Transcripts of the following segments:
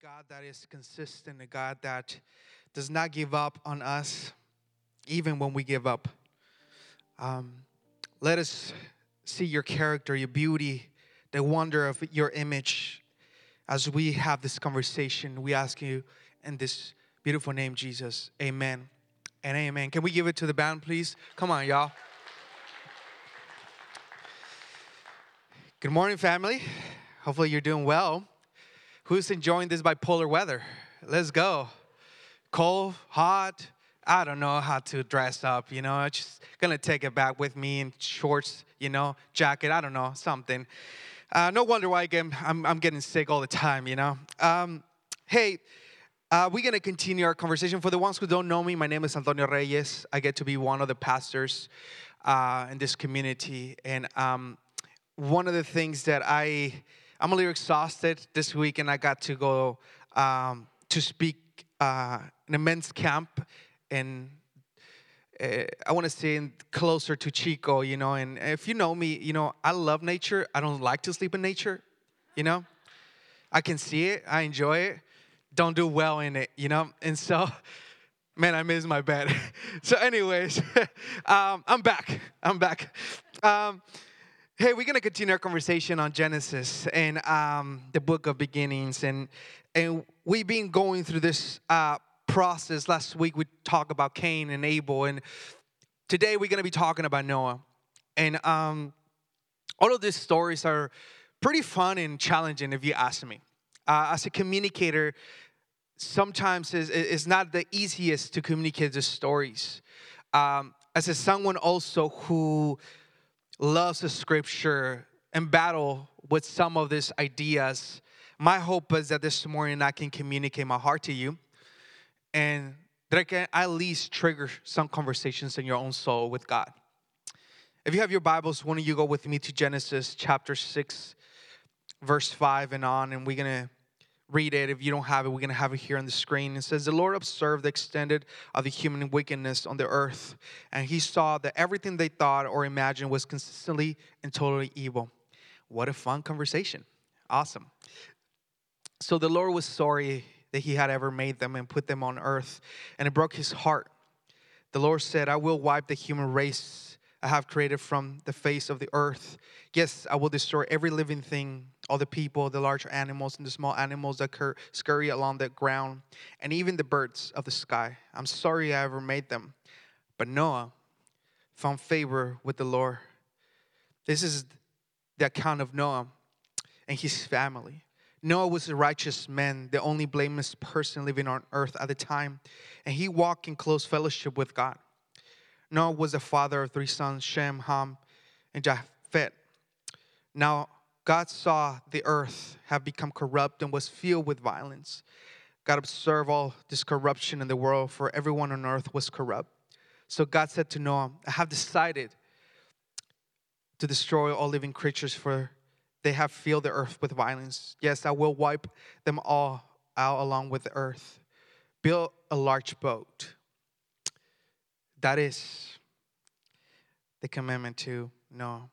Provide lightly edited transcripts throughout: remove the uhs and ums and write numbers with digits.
God that is consistent, a God that does not give up on us, even when we give up. Um, Let us see your character, your beauty, the wonder of your image as we have this conversation. We ask you in this beautiful name, Jesus. Amen and amen. Can we give it to the band, please? Come on, y'all. Good morning, family. Hopefully you're doing well. Who's enjoying this bipolar weather? Let's go. Cold, hot, I don't know how to dress up, I'm just gonna take it back with me in shorts, jacket, I don't know, something. No wonder why I'm getting sick all the time, Hey, we're gonna continue our conversation. For the ones who don't know me, my name is Antonio Reyes. I get to be one of the pastors in this community. And one of the things that I'm a little exhausted this week, and I got to go to speak in a men's camp, and I want to say closer to Chico, and if you know me, I love nature. I don't like to sleep in nature, I can see it, I enjoy it, don't do well in it, and so, man, I miss my bed. So anyways, I'm back. Hey, we're going to continue our conversation on Genesis and the book of beginnings. And we've been going through this process. Last week we talked about Cain and Abel. And today we're going to be talking about Noah. And all of these stories are pretty fun and challenging, if you ask me. As a communicator, sometimes it's not the easiest to communicate the stories. As someone also who loves the scripture and battle with some of these ideas, my hope is that this morning I can communicate my heart to you and that I can at least trigger some conversations in your own soul with God. If you have your Bibles, why don't you go with me to Genesis chapter 6, verse 5 and on, and we're going to read it. If you don't have it, we're going to have it here on the screen. It says, "The Lord observed the extent of the human wickedness on the earth, and he saw that everything they thought or imagined was consistently and totally evil." What a fun conversation. Awesome. "So the Lord was sorry that he had ever made them and put them on earth, and it broke his heart. The Lord said, I will wipe the human race I have created from the face of the earth. Yes, I will destroy every living thing, all the people, the large animals, and the small animals that scurry along the ground, and even the birds of the sky. I'm sorry I ever made them." But Noah found favor with the Lord. This is the account of Noah and his family. Noah was a righteous man, the only blameless person living on earth at the time, and he walked in close fellowship with God. Noah was the father of 3 sons, Shem, Ham, and Japheth. Now God saw the earth have become corrupt and was filled with violence. God observed all this corruption in the world, for everyone on earth was corrupt. So God said to Noah, I have decided to destroy all living creatures, for they have filled the earth with violence. Yes, I will wipe them all out along with the earth. Build a large boat. That is the commandment to Noah.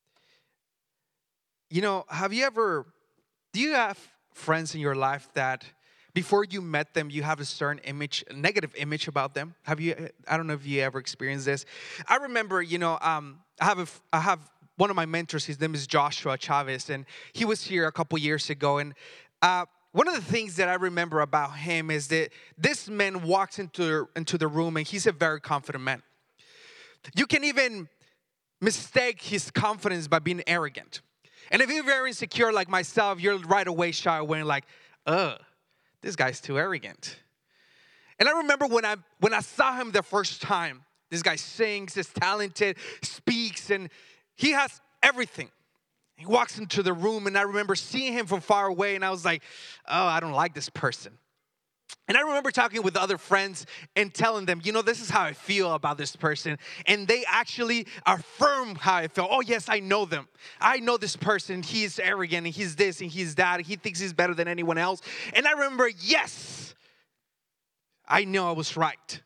Do you have friends in your life that before you met them, you have a certain image, a negative image about them? I don't know if you ever experienced this. I remember, I have one of my mentors, his name is Joshua Chavez, and he was here a couple years ago. And one of the things that I remember about him is that this man walks into the room, and he's a very confident man. You can even mistake his confidence by being arrogant. And if you're very insecure like myself, you're right away shy away and like, this guy's too arrogant. And I remember when I saw him the first time, this guy sings, is talented, speaks, and he has everything. He walks into the room, and I remember seeing him from far away, and I was like, oh, I don't like this person. And I remember talking with other friends and telling them, this is how I feel about this person. And they actually affirm how I feel. Oh, yes, I know them. I know this person. He's arrogant, and he's this, and he's that. He thinks he's better than anyone else. And I remember, yes, I know I was right.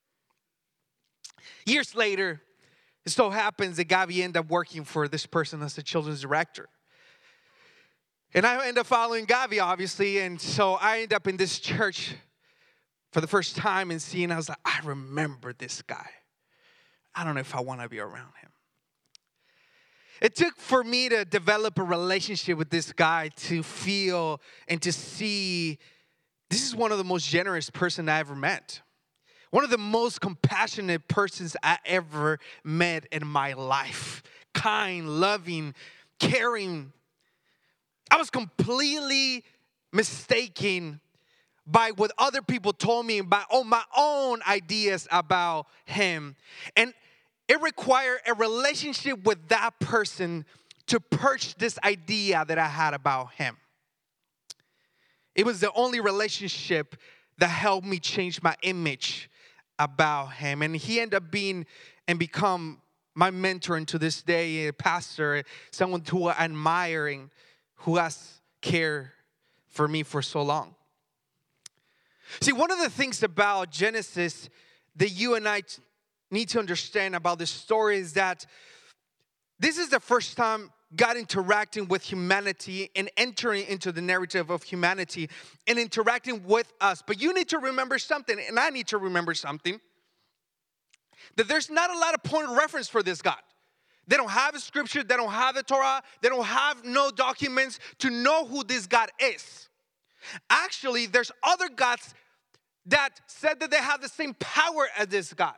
Years later, it so happens that Gabby ended up working for this person as a children's director. And I ended up following Gavi, obviously. And so I ended up in this church for the first time and seeing, I was like, I remember this guy. I don't know if I want to be around him. It took for me to develop a relationship with this guy to feel and to see this is one of the most generous person I ever met. One of the most compassionate persons I ever met in my life. Kind, loving, caring. I was completely mistaken by what other people told me, by my own ideas about him. And it required a relationship with that person to purge this idea that I had about him. It was the only relationship that helped me change my image about him. And he ended up being and become my mentor into this day, a pastor, someone who I'm admiring, who has cared for me for so long. See, one of the things about Genesis that you and I need to understand about this story is that this is the first time God interacting with humanity and entering into the narrative of humanity and interacting with us. But you need to remember something, and I need to remember something, that there's not a lot of point of reference for this God. They don't have a scripture, they don't have the Torah, they don't have no documents to know who this God is. Actually, there's other gods that said that they have the same power as this God.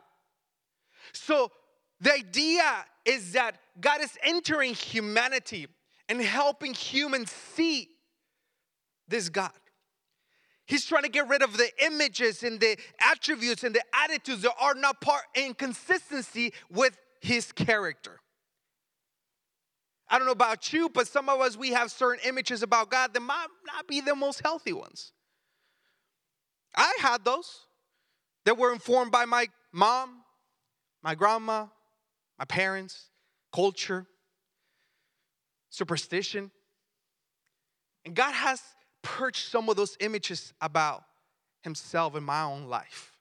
So the idea is that God is entering humanity and helping humans see this God. He's trying to get rid of the images and the attributes and the attitudes that are not part in consistency with his character. I don't know about you, but some of us, we have certain images about God that might not be the most healthy ones. I had those that were informed by my mom, my grandma, my parents, culture, superstition. And God has purged some of those images about himself in my own life.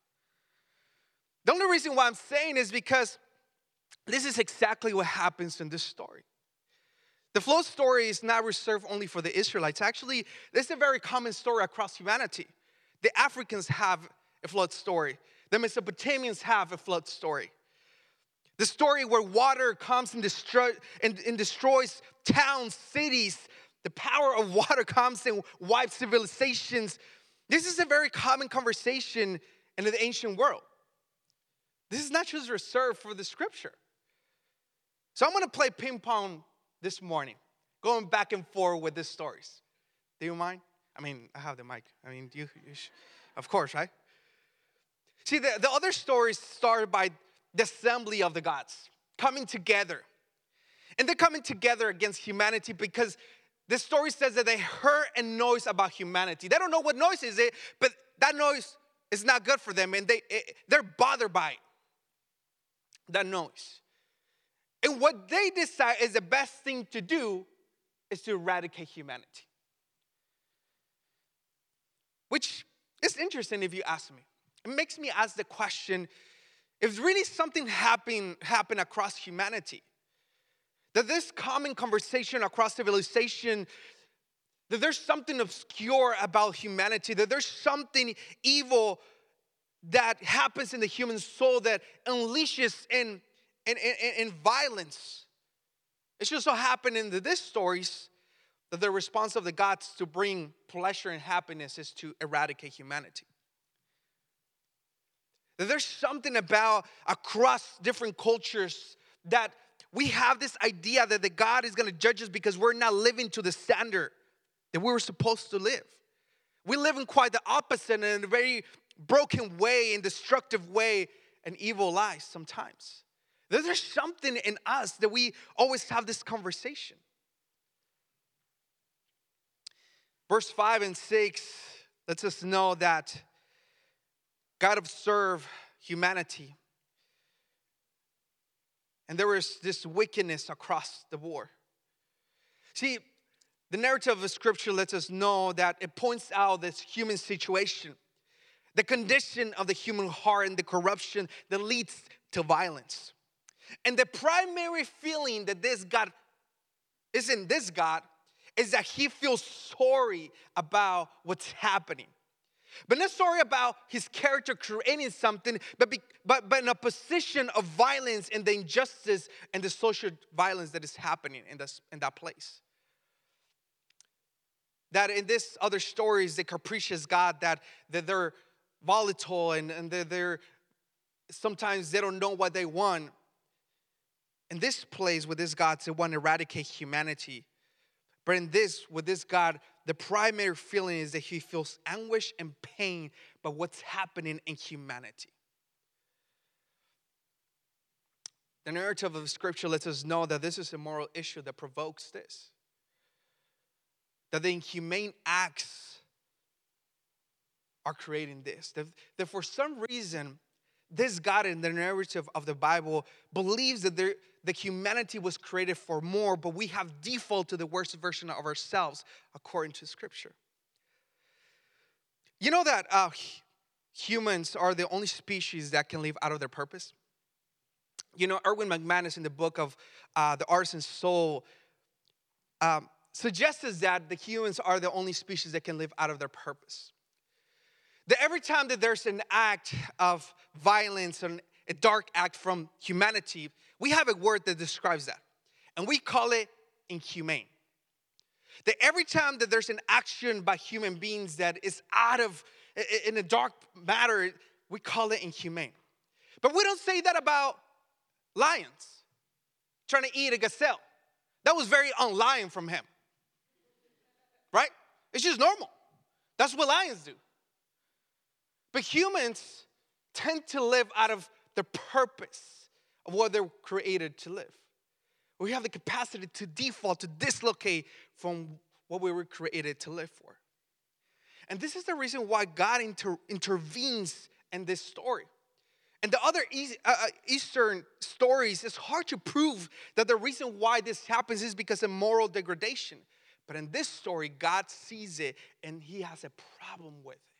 The only reason why I'm saying is because this is exactly what happens in this story. The flood story is not reserved only for the Israelites. Actually, this is a very common story across humanity. The Africans have a flood story. The Mesopotamians have a flood story. The story where water comes and destroys towns, cities. The power of water comes and wipes civilizations. This is a very common conversation in the ancient world. This is not just reserved for the scripture. So I'm going to play ping pong this morning, going back and forth with these stories. Do you mind? I mean, I have the mic. I mean, of course, right? See, the other stories started by the assembly of the gods coming together. And they're coming together against humanity because the story says that they heard a noise about humanity. They don't know what noise is it, but that noise is not good for them, and they're bothered by it, that noise. And what they decide is the best thing to do is to eradicate humanity. Which is interesting if you ask me. It makes me ask the question, if really something happened across humanity, that this common conversation across civilization, that there's something obscure about humanity, that there's something evil that happens in the human soul that unleashes in violence. It's just so happened in these stories that the response of the gods to bring pleasure and happiness is to eradicate humanity. That there's something about across different cultures that we have this idea that the God is going to judge us because we're not living to the standard that we were supposed to live. We live in quite the opposite, in a very broken way, in destructive way, and evil lies sometimes. There's something in us that we always have this conversation. Verse 5 and 6 lets us know that God observed humanity. And there was this wickedness across the board. See, the narrative of Scripture lets us know that it points out this human situation, the condition of the human heart and the corruption that leads to violence. And the primary feeling that this God is in this God is that he feels sorry about what's happening. But not sorry about his character creating something, but in a position of violence and the injustice and the social violence that is happening in that place. That in this other stories, the capricious God, that they're volatile and they're sometimes they don't know what they want. In this place with this God, they want to eradicate humanity. But with this God, the primary feeling is that he feels anguish and pain by what's happening in humanity. The narrative of the scripture lets us know that this is a moral issue that provokes this. That the inhumane acts are creating this. That for some reason, this God in the narrative of the Bible believes that the humanity was created for more, but we have default to the worst version of ourselves according to Scripture. You know that humans are the only species that can live out of their purpose? You know, Erwin McManus in the book of The Artisan's Soul suggests that the humans are the only species that can live out of their purpose. That every time that there's an act of violence and a dark act from humanity, we have a word that describes that. And we call it inhumane. That every time that there's an action by human beings that is in a dark matter, we call it inhumane. But we don't say that about lions trying to eat a gazelle. That was very unlion from him. Right? It's just normal. That's what lions do. But humans tend to live out of the purpose of what they're created to live. We have the capacity to default, to dislocate from what we were created to live for. And this is the reason why God intervenes in this story. And the other Eastern stories, it's hard to prove that the reason why this happens is because of moral degradation. But in this story, God sees it and he has a problem with it.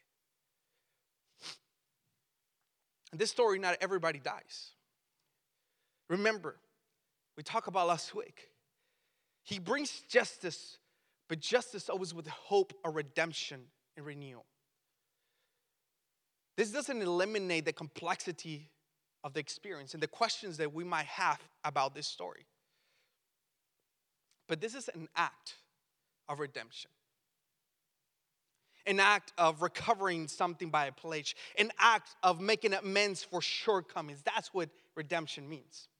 In this story, not everybody dies. Remember, we talked about last week. He brings justice, but justice always with hope of redemption and renewal. This doesn't eliminate the complexity of the experience and the questions that we might have about this story. But this is an act of redemption. An act of recovering something by a pledge. An act of making amends for shortcomings. That's what redemption means.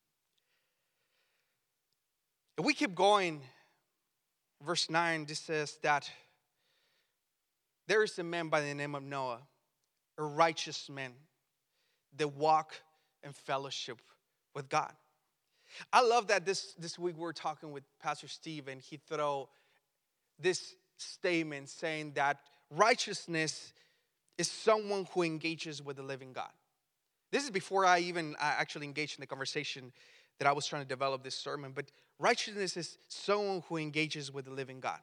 If we keep going, verse 9, this says that there is a man by the name of Noah, a righteous man that walk in fellowship with God. I love that this week we were talking with Pastor Steve and he threw this statement saying that righteousness is someone who engages with the living God. This is before I even actually engaged in the conversation that I was trying to develop this sermon. But righteousness is someone who engages with the living God.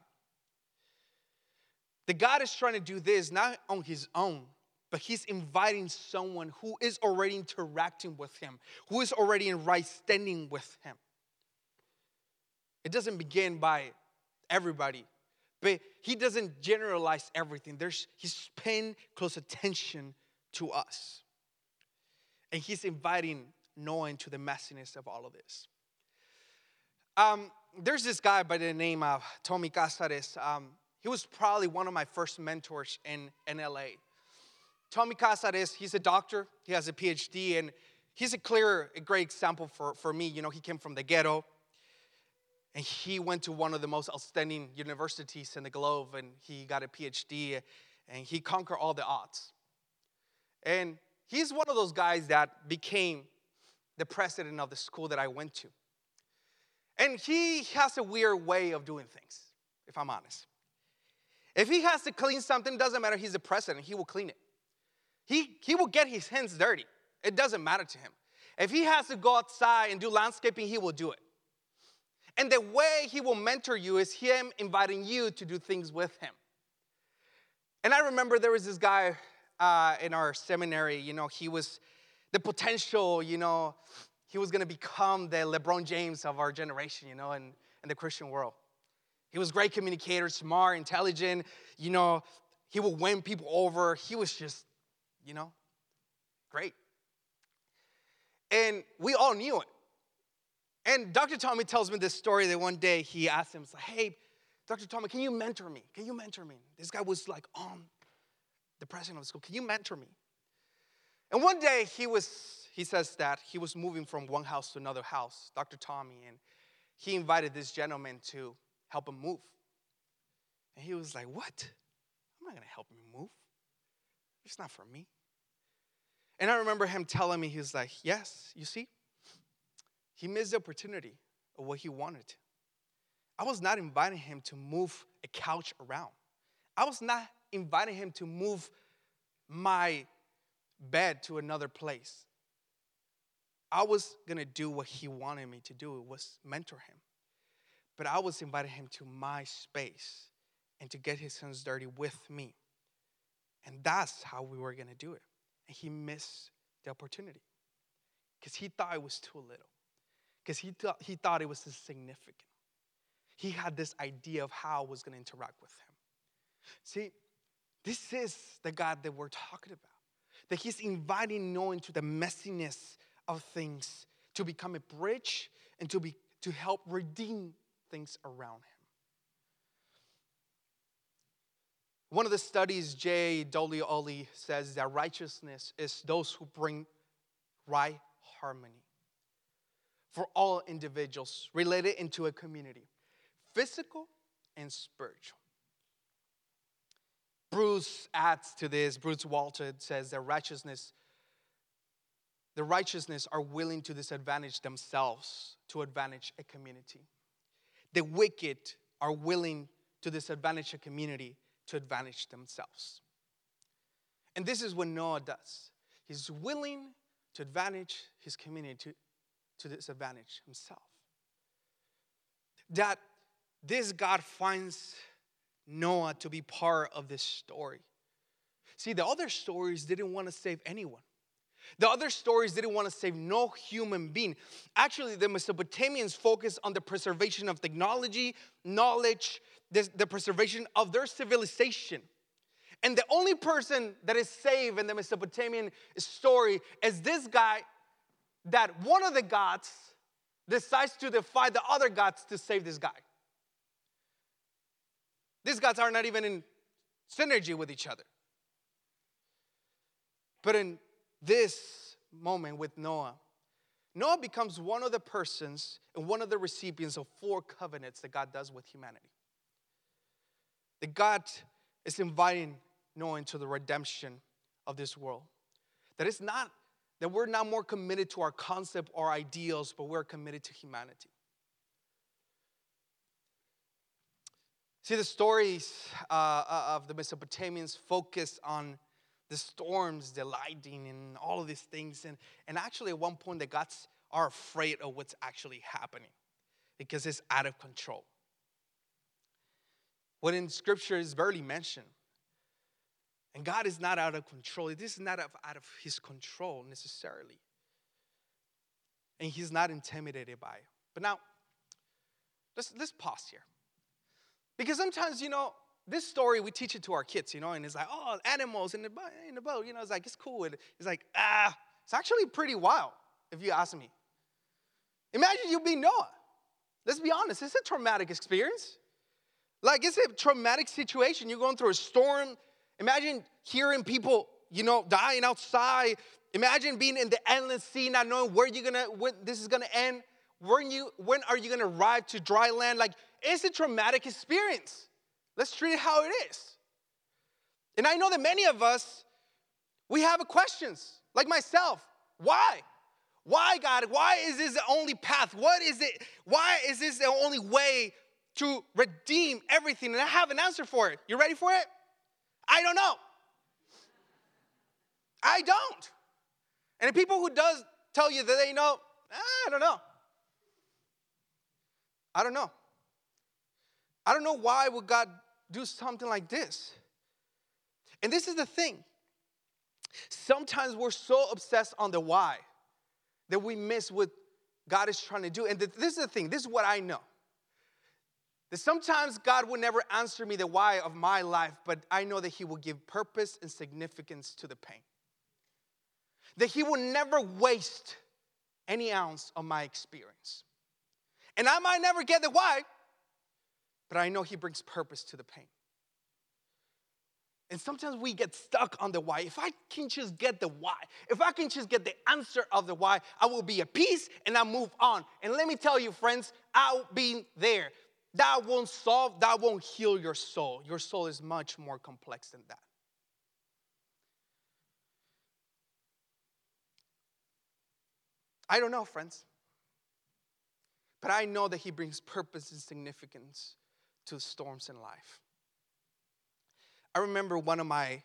The God is trying to do this not on his own, but he's inviting someone who is already interacting with him, who is already in right standing with him. It doesn't begin by everybody. But he doesn't generalize everything. He's paying close attention to us. And he's inviting Noah into the messiness of all of this. There's this guy by the name of Tommy Casares. He was probably one of my first mentors in LA. Tommy Casares, he's a doctor. He has a PhD. And he's a great example for me. You know, he came from the ghetto. And he went to one of the most outstanding universities in the globe, and he got a PhD, and he conquered all the odds. And he's one of those guys that became the president of the school that I went to. And he has a weird way of doing things, if I'm honest. If he has to clean something, it doesn't matter, he's the president, he will clean it. He will get his hands dirty. It doesn't matter to him. If he has to go outside and do landscaping, he will do it. And the way he will mentor you is him inviting you to do things with him. And I remember there was this guy in our seminary, you know, he was the potential, you know, he was going to become the LeBron James of our generation, you know, in the Christian world. He was a great communicator, smart, intelligent. He would win people over. He was just, great. And we all knew it. And Dr. Tommy tells me this story that one day he asked him, hey, Dr. Tommy, can you mentor me? Can you mentor me? This guy was like the president of the school. Can you mentor me? And one day he says that he was moving from one house to another house, Dr. Tommy, and he invited this gentleman to help him move. And he was like, what? I'm not going to help him move. It's not for me. And I remember him telling me, he was like, yes, you see, he missed the opportunity of what he wanted. I was not inviting him to move a couch around. I was not inviting him to move my bed to another place. I was going to do what he wanted me to do. It was mentor him. But I was inviting him to my space and to get his hands dirty with me. And that's how we were going to do it. And he missed the opportunity because he thought it was too little. Because he thought it was insignificant. He had this idea of how I was going to interact with him. See, this is the God that we're talking about. That he's inviting Noah into the messiness of things to become a bridge and to help redeem things around him. One of the studies, J. W. Oley says that righteousness is those who bring right harmony for all individuals related into a community, physical and spiritual. Bruce adds to this, Bruce Walter says that the righteousness are willing to disadvantage themselves to advantage a community. The wicked are willing to disadvantage a community to advantage themselves. And this is what Noah does. He's willing to advantage his community to disadvantage himself. That this God finds Noah to be part of this story. See, the other stories didn't want to save anyone. The other stories didn't want to save no human being. Actually, the Mesopotamians focused on the preservation of technology, knowledge, the preservation of their civilization. And the only person that is saved in the Mesopotamian story is this guy that one of the gods decides to defy the other gods to save this guy. These gods are not even in synergy with each other. But in this moment with Noah, Noah becomes one of the persons and one of the recipients of 4 covenants that God does with humanity. That God is inviting Noah into the redemption of this world. That we're not more committed to our concept or ideals, but we're committed to humanity. See, the stories of the Mesopotamians focus on the storms, the lightning, and all of these things. And actually, at one point, the gods are afraid of what's actually happening because it's out of control. What in Scripture is barely mentioned. And God is not out of control. This is not out of his control necessarily. And he's not intimidated by it. But now, let's pause here. Because sometimes, this story, we teach it to our kids, and it's like, oh, animals in the boat, it's like, it's cool. It's like, it's actually pretty wild, if you ask me. Imagine you being Noah. Let's be honest, it's a traumatic experience. Like, it's a traumatic situation. You're going through a storm. Imagine hearing people, dying outside. Imagine being in the endless sea, not knowing when this is gonna end. When are you gonna arrive to dry land? Like, it's a traumatic experience. Let's treat it how it is. And I know that many of us, we have questions, like myself. Why? Why, God? Why is this the only path? What is it? Why is this the only way to redeem everything? And I have an answer for it. You ready for it? I don't know. I don't. And the people who does tell you that they know, I don't know. I don't know. I don't know why would God do something like this. And this is the thing. Sometimes we're so obsessed on the why that we miss what God is trying to do. And this is the thing. This is what I know. That sometimes God will never answer me the why of my life, but I know that He will give purpose and significance to the pain. That He will never waste any ounce of my experience. And I might never get the why, but I know He brings purpose to the pain. And sometimes we get stuck on the why. If I can just get the why, if I can just get the answer of the why, I will be at peace and I'll move on. And let me tell you, friends, I'll be there. That won't heal your soul. Your soul is much more complex than that. I don't know, friends. But I know that He brings purpose and significance to storms in life. I remember one of my,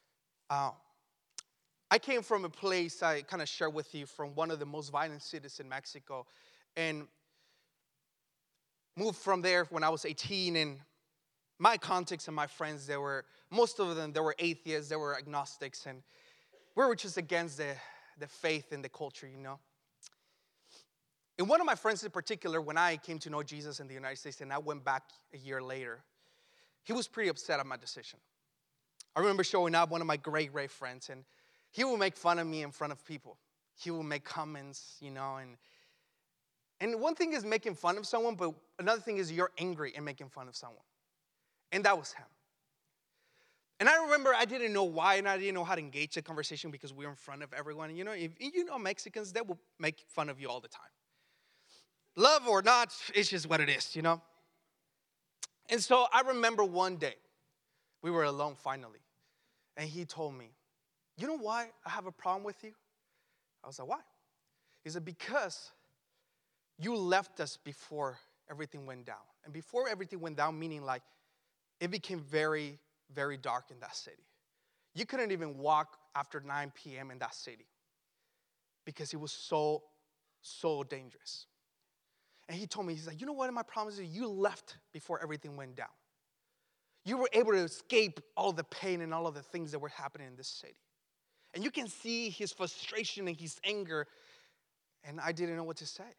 I came from a place, I kind of share with you, from one of the most violent cities in Mexico. And moved from there when I was 18. And my context and my friends, most of them, they were atheists, they were agnostics. And we were just against the faith and the culture, you know. And one of my friends in particular, when I came to know Jesus in the United States and I went back a year later, he was pretty upset at my decision. I remember showing up, one of my great friends, and he would make fun of me in front of people. He would make comments, you know, and one thing is making fun of someone, but another thing is you're angry and making fun of someone. And that was him. And I remember I didn't know why, and I didn't know how to engage the conversation because we were in front of everyone. And you know, if you know Mexicans, they will make fun of you all the time. Love or not, it's just what it is, you know. And so I remember one day, we were alone finally. And he told me, you know why I have a problem with you? I was like, why? He said, because you left us before everything went down. And before everything went down, meaning like it became very, very dark in that city. You couldn't even walk after 9 p.m. in that city because it was so dangerous. And he told me, he's like, you know what my problem is? You left before everything went down. You were able to escape all the pain and all of the things that were happening in this city. And you can see his frustration and his anger. And I didn't know what to say.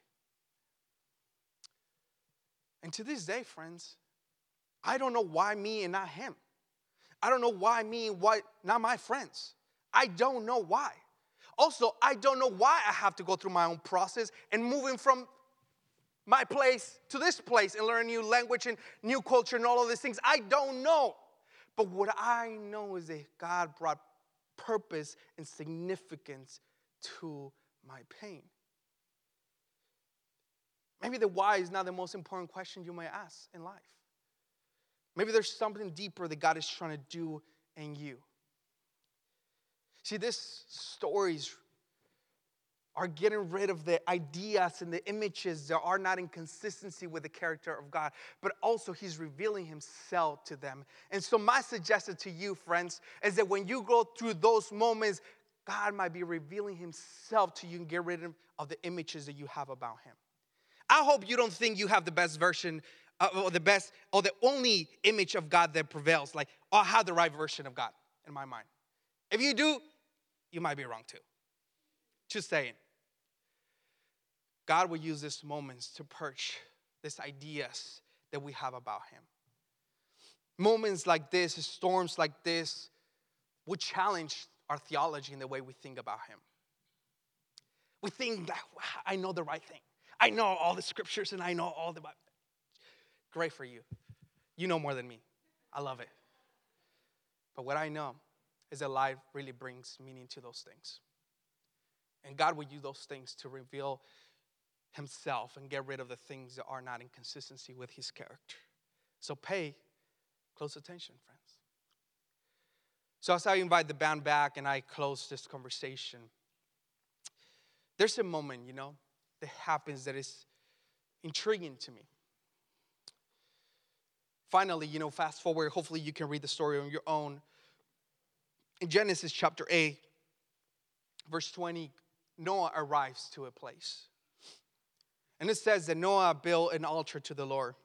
And to this day, friends, I don't know why me and not him. I don't know why me and why not my friends. I don't know why. Also, I don't know why I have to go through my own process and moving from my place to this place and learn new language and new culture and all of these things. I don't know. But what I know is that God brought purpose and significance to my pain. Maybe the why is not the most important question you may ask in life. Maybe there's something deeper that God is trying to do in you. See, these stories are getting rid of the ideas and the images that are not in consistency with the character of God, but also He's revealing Himself to them. And so my suggestion to you, friends, is that when you go through those moments, God might be revealing Himself to you and get rid of the images that you have about Him. I hope you don't think you have the best version, or the best, or the only image of God that prevails. Like, I have the right version of God in my mind. If you do, you might be wrong too. Just saying. God will use these moments to purge these ideas that we have about Him. Moments like this, storms like this, will challenge our theology in the way we think about Him. We think that, wow, I know the right thing. I know all the scriptures and I know all the Bible. Great for you. You know more than me. I love it. But what I know is that life really brings meaning to those things. And God will use those things to reveal Himself and get rid of the things that are not in consistency with His character. So pay close attention, friends. So as I invite the band back and I close this conversation, there's a moment, you know, that happens that is intriguing to me. Finally, you know, fast forward, hopefully you can read the story on your own. In Genesis chapter 8, verse 20, Noah arrives to a place. And it says that Noah built an altar to the Lord.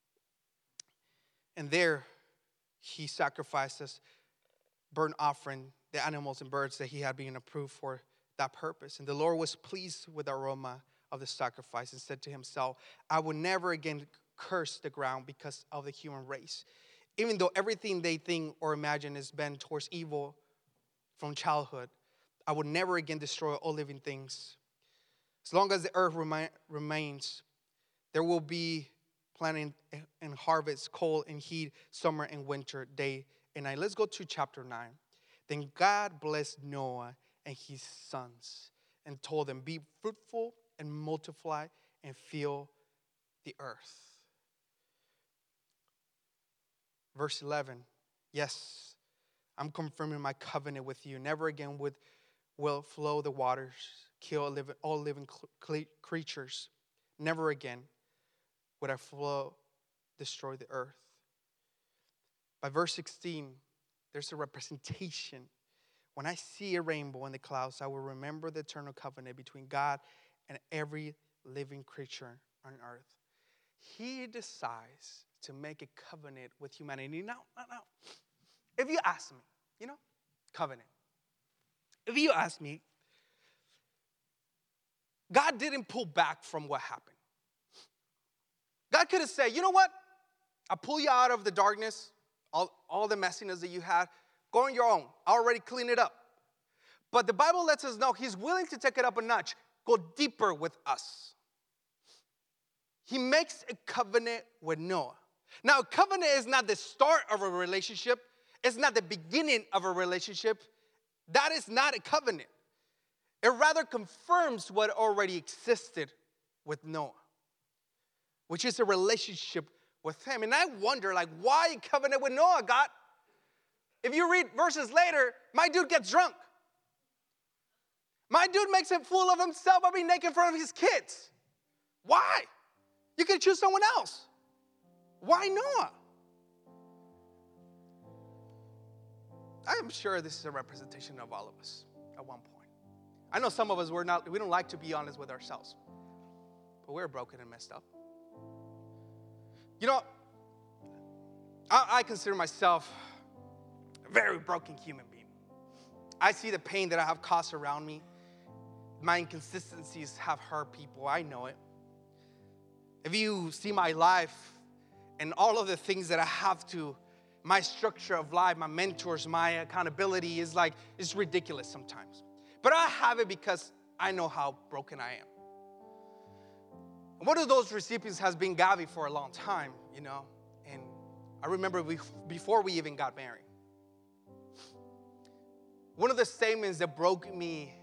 And there he sacrifices burnt offering, the animals and birds that he had been approved for that purpose. And the Lord was pleased with the aroma of the sacrifice and said to himself, I will never again curse the ground because of the human race. Even though everything they think or imagine is bent towards evil from childhood, I will never again destroy all living things. As long as the earth remains, there will be planting and harvest, cold and heat, summer and winter, day and night. Let's go to chapter 9. Then God blessed Noah and his sons and told them, be fruitful and multiply and fill the earth. Verse 11, yes, I'm confirming my covenant with you. Never again will flow the waters, kill all living creatures. Never again would I destroy the earth. By verse 16, there's a representation. When I see a rainbow in the clouds, I will remember the eternal covenant between God and every living creature on earth. He decides to make a covenant with humanity. Now, if you ask me, covenant. If you ask me, God didn't pull back from what happened. God could have said, you know what? I'll pull you out of the darkness, all the messiness that you had. Go on your own. I already cleaned it up. But the Bible lets us know he's willing to take it up a notch, go deeper with us. He makes a covenant with Noah. Now, a covenant is not the start of a relationship. It's not the beginning of a relationship. That is not a covenant. It rather confirms what already existed with Noah, which is a relationship with him. And I wonder, why a covenant with Noah, God? If you read verses later, my dude gets drunk. My dude makes a fool of himself by being naked in front of his kids. Why? You can choose someone else. Why Noah? I'm sure this is a representation of all of us at one point. I know some of us, we don't like to be honest with ourselves. But we're broken and messed up. I consider myself a very broken human being. I see the pain that I have caused around me. My inconsistencies have hurt people. I know it. If you see my life and all of the things that I have to, my structure of life, my mentors, my accountability is it's ridiculous sometimes. But I have it because I know how broken I am. And one of those recipients has been Gavi for a long time, and I remember before we even got married. One of the statements that broke me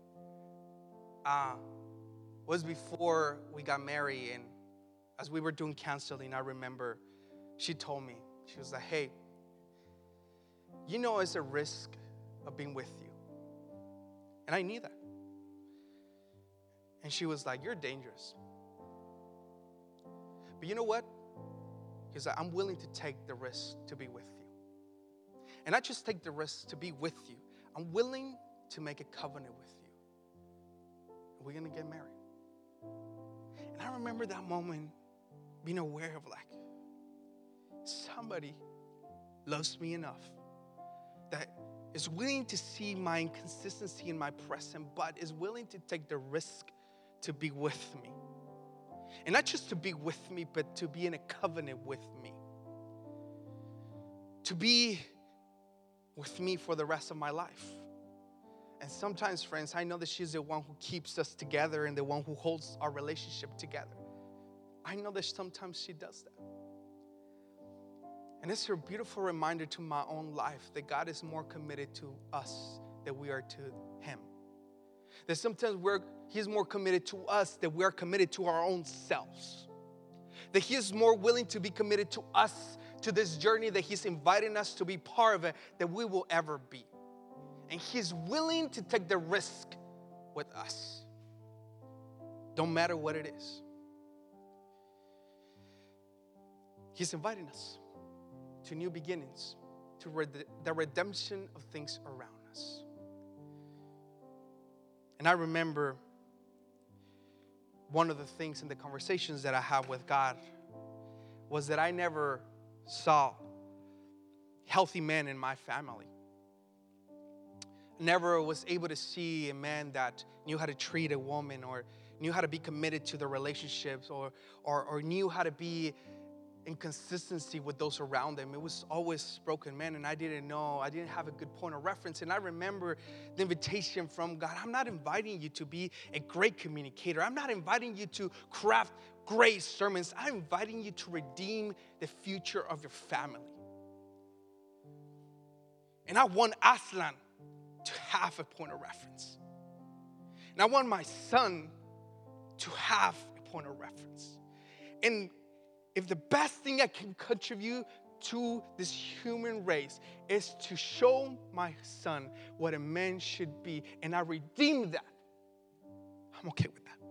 was before we got married, and as we were doing counseling, I remember she told me, she was like, hey, it's a risk of being with you. And I knew that. And she was like, you're dangerous. But you know what? He's like, I'm willing to take the risk to be with you. And not just take the risk to be with you. I'm willing to make a covenant with you. And we're going to get married. And I remember that moment being aware of somebody loves me enough that is willing to see my inconsistency in my present, but is willing to take the risk to be with me. And not just to be with me, but to be in a covenant with me. To be with me for the rest of my life. And sometimes, friends, I know that she's the one who keeps us together and the one who holds our relationship together. I know that sometimes she does that. And it's a beautiful reminder to my own life that God is more committed to us than we are to Him. That sometimes He's more committed to us than we're committed to our own selves. That He is more willing to be committed to us, to this journey that He's inviting us to be part of it, than we will ever be. And He's willing to take the risk with us. Don't matter what it is. He's inviting us to new beginnings, to the redemption of things around us. And I remember one of the things in the conversations that I have with God was that I never saw healthy men in my family. Never was able to see a man that knew how to treat a woman or knew how to be committed to the relationships, or knew how to be in consistency with those around them. It was always broken men, and I didn't know. I didn't have a good point of reference. And I remember the invitation from God. I'm not inviting you to be a great communicator. I'm not inviting you to craft great sermons. I'm inviting you to redeem the future of your family. And I want Aslan to have a point of reference. And I want my son to have a point of reference. And if the best thing I can contribute to this human race is to show my son what a man should be, and I redeem that, I'm okay with that.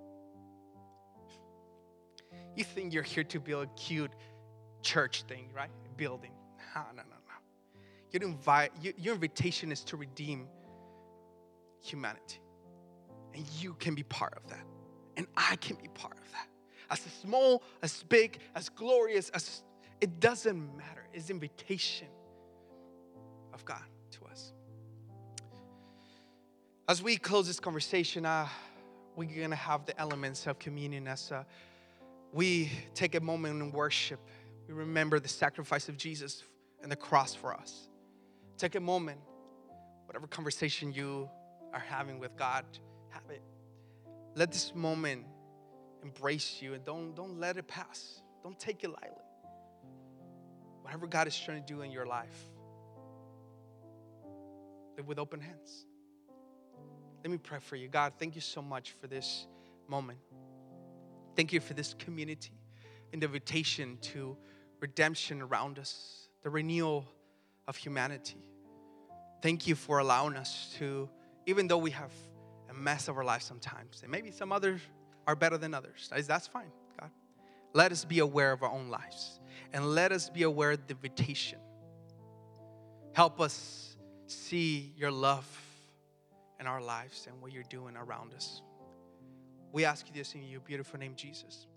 You think you're here to build a cute church thing, right? A building. No. Your invitation is to redeem humanity. And you can be part of that. And I can be part of that. As small, as big, as glorious, as it doesn't matter. It's the invitation of God to us. As we close this conversation, we're going to have the elements of communion as we take a moment in worship. We remember the sacrifice of Jesus and the cross for us. Take a moment, whatever conversation you are having with God, have it. Let this moment embrace you, and don't let it pass. Don't take it lightly. Whatever God is trying to do in your life, live with open hands. Let me pray for you. God, thank you so much for this moment. Thank you for this community and the invitation to redemption around us, the renewal of humanity. Thank you for allowing us to, even though we have a mess of our lives sometimes, and maybe some others are better than others. That's fine, God. Let us be aware of our own lives, and let us be aware of the invitation. Help us see your love in our lives and what you're doing around us. We ask you this in your beautiful name, Jesus.